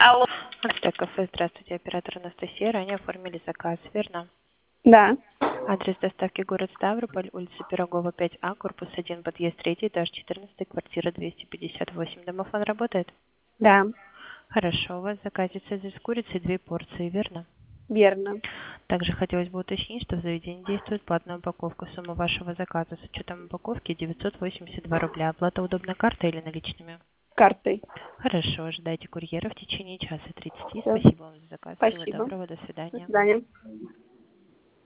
Алло. Ацтек кафе, здравствуйте, оператор Анастасия. Ранее оформили заказ, верно? Да. Адрес доставки город Ставрополь, улица Пирогова, 5А, корпус 1, подъезд 3, этаж 14, квартира 258. Домофон работает? Да. Хорошо, у вас в заказе цезарь с курицей 2 порции, верно? Верно. Также хотелось бы уточнить, что в заведении действует платная упаковка. Сумма вашего заказа с учетом упаковки 982 рубля. Оплата удобной картой или наличными? Картой. Хорошо, ожидайте курьера в течение часа 30. Всё. Спасибо вам за заказ. Всего Спасибо. доброго, до До свидания. свидания.